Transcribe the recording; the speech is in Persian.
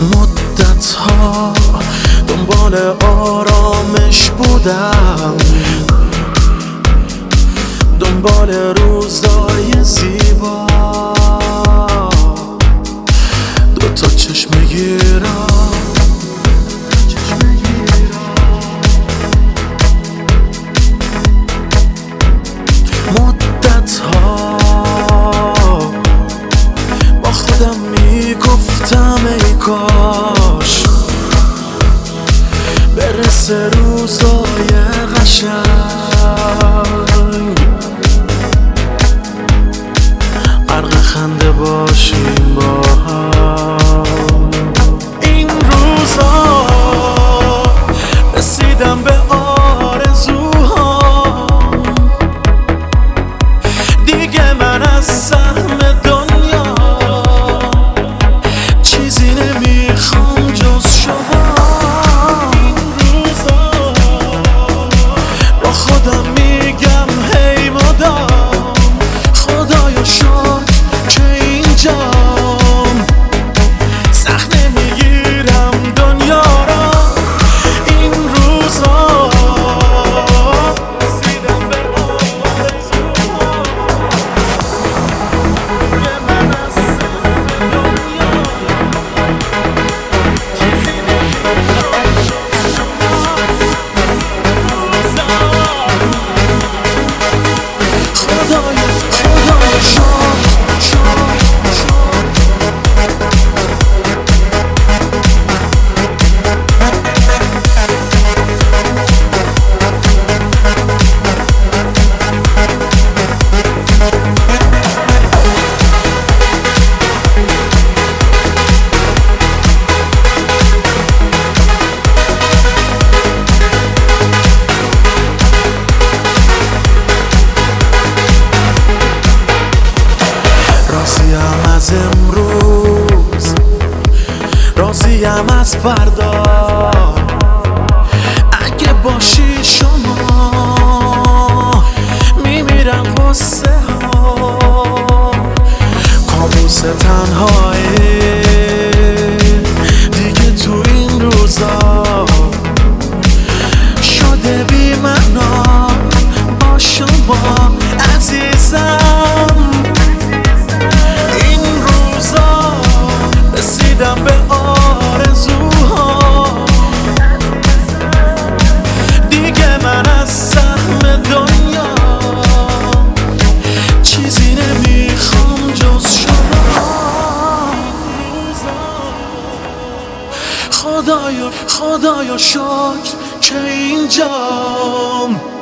مدت ها دنبال آرامش بودم، دنبال روزای زیبا، دوتا چشم گیرم، مدت ها با خودم میگفتم ای کاش برسه روزای قشنگ، غرق خنده باشیم با هم. این روزا رسیدم به آرزوهام، دیگه من از سهم دنیا چیزی نمیخوام جز شما. این روزا با خودم میگم هی مدام خدایا شد که اینجام، سخت نمیگیرم دنیا را. این روزا رسیدم به آرزوهام، دیگه من از سهم دنیا چیزی نمیخوام جز شما. روزا خدایا شد راضیم از امروز، راضیم از فردا، اگه باشی شما میمیرم غصه ها. کابوس تنهایی دیگه تو این روزا شده بی معنا با شما عزیزم. رسیدم به آرزوهام، دیگه من از سهم دنیا چیزی نمیخوام جز شما. خدایا شکر که اینجام،